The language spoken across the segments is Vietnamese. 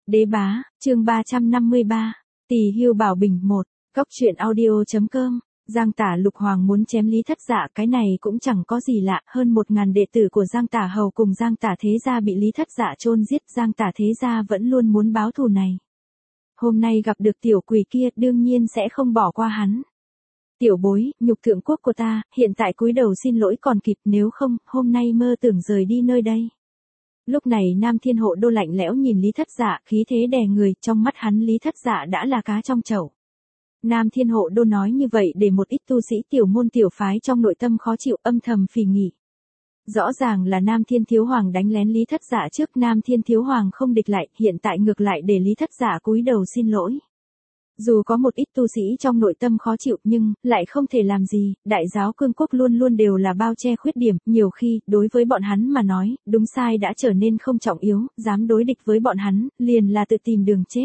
Đế bá, chương 353, Tỳ Hưu Bảo Bình 1, Cóc truyện audio.com. Giang Tả Lục Hoàng muốn chém Lý Thất Dạ, cái này cũng chẳng có gì lạ, hơn 1000 đệ tử của Giang Tả Hầu cùng Giang Tả Thế Gia bị Lý Thất Dạ chôn giết, Giang Tả Thế Gia vẫn luôn muốn báo thù này. Hôm nay gặp được tiểu quỷ kia, đương nhiên sẽ không bỏ qua hắn. Tiểu bối, nhục thượng quốc của ta, hiện tại cúi đầu xin lỗi còn kịp, nếu không, hôm nay mơ tưởng rời đi nơi đây. Lúc này Nam Thiên Hộ Đô lạnh lẽo nhìn Lý Thất Dạ, khí thế đè người, trong mắt hắn Lý Thất Dạ đã là cá trong chậu. Nam Thiên Hộ Đô nói như vậy để một ít tu sĩ tiểu môn tiểu phái trong nội tâm khó chịu, âm thầm phỉ nhỉ. Rõ ràng là Nam Thiên Thiếu Hoàng đánh lén Lý Thất Dạ trước, Nam Thiên Thiếu Hoàng không địch lại, hiện tại ngược lại để Lý Thất Dạ cúi đầu xin lỗi. Dù có một ít tu sĩ trong nội tâm khó chịu nhưng lại không thể làm gì, đại giáo cương quốc luôn luôn đều là bao che khuyết điểm, nhiều khi, đối với bọn hắn mà nói, đúng sai đã trở nên không trọng yếu, dám đối địch với bọn hắn, liền là tự tìm đường chết.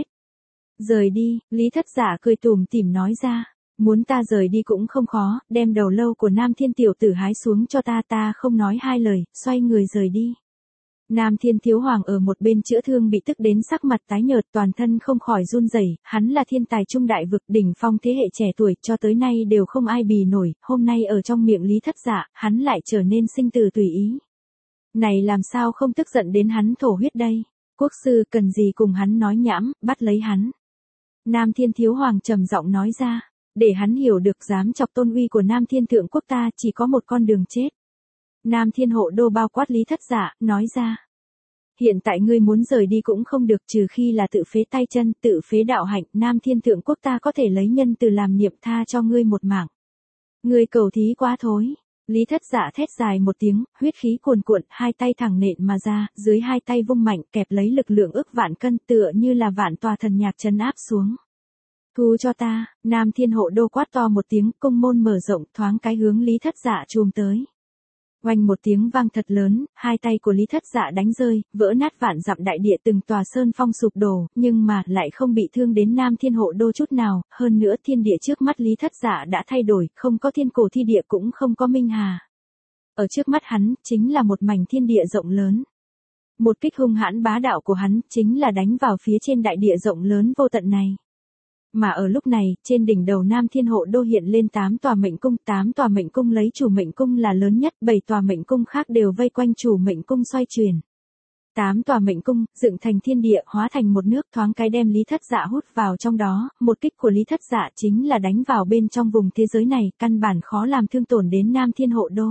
Rời đi, Lý Thất Dạ cười tủm tỉm nói ra, muốn ta rời đi cũng không khó, đem đầu lâu của Nam Thiên tiểu tử hái xuống cho ta, ta không nói hai lời, xoay người rời đi. Nam Thiên Thiếu Hoàng ở một bên chữa thương bị tức đến sắc mặt tái nhợt, toàn thân không khỏi run rẩy, hắn là thiên tài trung đại vực, đỉnh phong thế hệ trẻ tuổi, cho tới nay đều không ai bì nổi, hôm nay ở trong miệng Lý Thất Dạ, hắn lại trở nên sinh từ tùy ý. Này làm sao không tức giận đến hắn thổ huyết đây? Quốc sư cần gì cùng hắn nói nhảm, bắt lấy hắn. Nam Thiên Thiếu Hoàng trầm giọng nói ra, để hắn hiểu được dám chọc tôn uy của Nam Thiên Thượng Quốc ta chỉ có một con đường chết. Nam Thiên Hộ Đô bao quát Lý Thất Dạ, nói ra. Hiện tại ngươi muốn rời đi cũng không được, trừ khi là tự phế tay chân, tự phế đạo hạnh, Nam Thiên Thượng Quốc ta có thể lấy nhân từ làm niệm tha cho ngươi một mạng. Ngươi cầu thí quá thối. Lý Thất Dạ thét dài một tiếng, huyết khí cuồn cuộn, hai tay thẳng nện mà ra, dưới hai tay vung mạnh kẹp lấy lực lượng ước vạn cân, tựa như là vạn tòa thần nhạc trấn áp xuống. Thu cho ta, Nam Thiên Hộ Đô quát to một tiếng, cung môn mở rộng, thoáng cái hướng Lý Thất Dạ chùm tới. Oanh một tiếng vang thật lớn, hai tay của Lý Thất Dạ đánh rơi, vỡ nát vạn dặm đại địa, từng tòa sơn phong sụp đổ, nhưng mà lại không bị thương đến Nam Thiên Hộ Đô chút nào, hơn nữa thiên địa trước mắt Lý Thất Dạ đã thay đổi, không có thiên cổ thi địa cũng không có minh hà. Ở trước mắt hắn, chính là một mảnh thiên địa rộng lớn. Một kích hung hãn bá đạo của hắn, chính là đánh vào phía trên đại địa rộng lớn vô tận này. Mà ở lúc này, trên đỉnh đầu Nam Thiên Hộ Đô hiện lên 8 tòa mệnh cung, 8 tòa mệnh cung lấy chủ mệnh cung là lớn nhất, 7 tòa mệnh cung khác đều vây quanh chủ mệnh cung xoay chuyển. 8 tòa mệnh cung, dựng thành thiên địa, hóa thành một nước, thoáng cái đem Lý Thất Dạ hút vào trong đó, một kích của Lý Thất Dạ chính là đánh vào bên trong vùng thế giới này, căn bản khó làm thương tổn đến Nam Thiên Hộ Đô.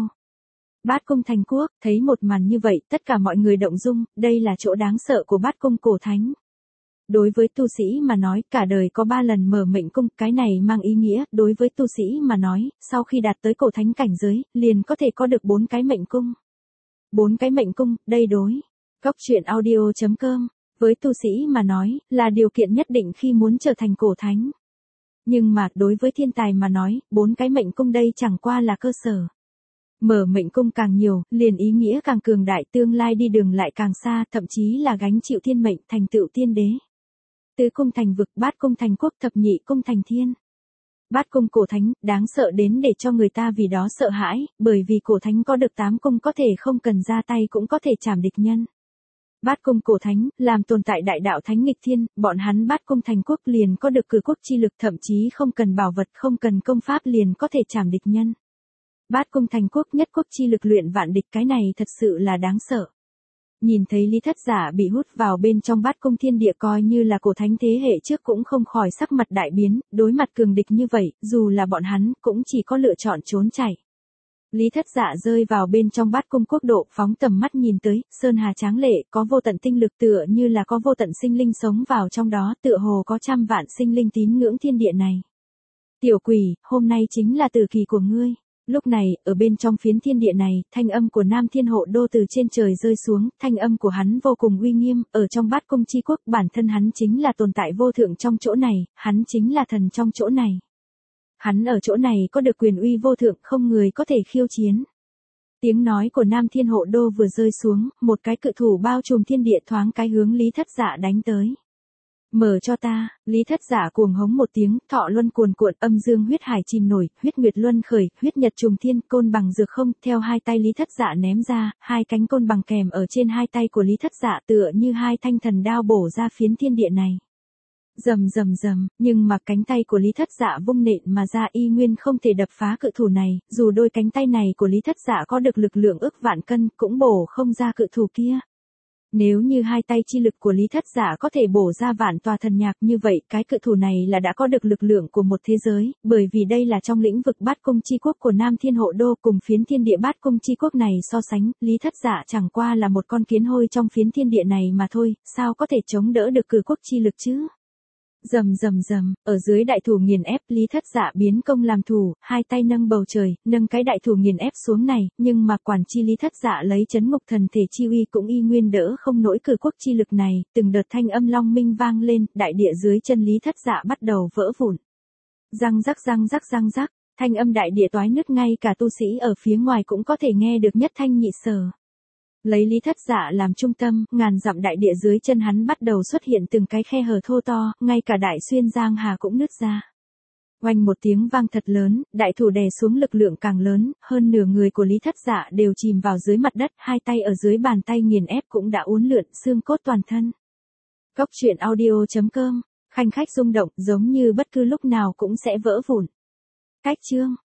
Bát Cung Thành Quốc, thấy một màn như vậy, tất cả mọi người động dung, đây là chỗ đáng sợ của Bát Cung Cổ Thánh. Đối với tu sĩ mà nói, cả đời có 3 lần mở mệnh cung, cái này mang ý nghĩa, đối với tu sĩ mà nói, sau khi đạt tới cổ thánh cảnh giới, liền có thể có được 4 cái mệnh cung. 4 cái mệnh cung, đây đối. Cóc truyện audio.com, với tu sĩ mà nói, là điều kiện nhất định khi muốn trở thành cổ thánh. Nhưng mà, đối với thiên tài mà nói, 4 cái mệnh cung đây chẳng qua là cơ sở. Mở mệnh cung càng nhiều, liền ý nghĩa càng cường đại, tương lai đi đường lại càng xa, thậm chí là gánh chịu thiên mệnh, thành tựu tiên đế. Tứ cung thành vực, bát cung thành quốc, thập nhị cung thành thiên. Bát cung cổ thánh, đáng sợ đến để cho người ta vì đó sợ hãi, bởi vì cổ thánh có được 8 cung có thể không cần ra tay cũng có thể chảm địch nhân. Bát cung cổ thánh, làm tồn tại đại đạo thánh nghịch thiên, bọn hắn bát cung thành quốc liền có được cử quốc chi lực, thậm chí không cần bảo vật, không cần công pháp liền có thể chảm địch nhân. Bát cung thành quốc, nhất quốc chi lực luyện vạn địch, cái này thật sự là đáng sợ. Nhìn thấy Lý Thất Dạ bị hút vào bên trong bát cung thiên địa, coi như là cổ thánh thế hệ trước cũng không khỏi sắc mặt đại biến, đối mặt cường địch như vậy, dù là bọn hắn cũng chỉ có lựa chọn trốn chạy. Lý Thất Dạ rơi vào bên trong bát cung quốc độ, phóng tầm mắt nhìn tới, sơn hà tráng lệ, có vô tận tinh lực, tựa như là có vô tận sinh linh sống vào trong đó, tựa hồ có trăm vạn sinh linh tín ngưỡng thiên địa này. Tiểu quỷ, hôm nay chính là tử kỳ của ngươi. Lúc này, ở bên trong phiến thiên địa này, thanh âm của Nam Thiên Hộ Đô từ trên trời rơi xuống, thanh âm của hắn vô cùng uy nghiêm, ở trong bát cung chi quốc, bản thân hắn chính là tồn tại vô thượng trong chỗ này, hắn chính là thần trong chỗ này. Hắn ở chỗ này có được quyền uy vô thượng, không người có thể khiêu chiến. Tiếng nói của Nam Thiên Hộ Đô vừa rơi xuống, một cái cự thủ bao trùm thiên địa thoáng cái hướng Lý Thất Dạ đánh tới. Mở cho ta, Lý Thất Dạ cuồng hống một tiếng, thọ luân cuồn cuộn, âm dương huyết hải chìm nổi, huyết nguyệt luân khởi, huyết nhật trùng thiên, côn bằng dược không, theo hai tay Lý Thất Dạ ném ra, hai cánh côn bằng kèm ở trên hai tay của Lý Thất Dạ tựa như hai thanh thần đao bổ ra phiến thiên địa này. Rầm rầm rầm, nhưng mà cánh tay của Lý Thất Dạ vung nện mà ra y nguyên không thể đập phá cự thủ này, dù đôi cánh tay này của Lý Thất Dạ có được lực lượng ức vạn cân, cũng bổ không ra cự thủ kia. Nếu như hai tay chi lực của Lý Thất Dạ có thể bổ ra vạn tòa thần nhạc như vậy, cái cự thủ này là đã có được lực lượng của một thế giới, bởi vì đây là trong lĩnh vực bát cung chi quốc của Nam Thiên Hộ Đô, cùng phiến thiên địa bát cung chi quốc này so sánh, Lý Thất Dạ chẳng qua là một con kiến hôi trong phiến thiên địa này mà thôi, sao có thể chống đỡ được cử quốc chi lực chứ? Rầm rầm rầm, ở dưới đại thủ nghiền ép, Lý Thất Dạ biến công làm thủ, hai tay nâng bầu trời, nâng cái đại thủ nghiền ép xuống này, nhưng mà quản chi Lý Thất Dạ lấy chấn ngục thần thể chi uy cũng y nguyên đỡ không nổi cử quốc chi lực này, từng đợt thanh âm long minh vang lên, đại địa dưới chân Lý Thất Dạ bắt đầu vỡ vụn. Răng rắc răng rắc răng rắc, thanh âm đại địa toái nứt, ngay cả tu sĩ ở phía ngoài cũng có thể nghe được nhất thanh nhị sở. Lấy Lý Thất Dạ làm trung tâm, ngàn dặm đại địa dưới chân hắn bắt đầu xuất hiện từng cái khe hở thô to, ngay cả đại xuyên giang hà cũng nứt ra. Oanh một tiếng vang thật lớn, đại thủ đè xuống lực lượng càng lớn, hơn nửa người của Lý Thất Dạ đều chìm vào dưới mặt đất, hai tay ở dưới bàn tay nghiền ép cũng đã uốn lượn, xương cốt toàn thân. Cốc truyện audio.com, khanh khách rung động, giống như bất cứ lúc nào cũng sẽ vỡ vụn. Cách chương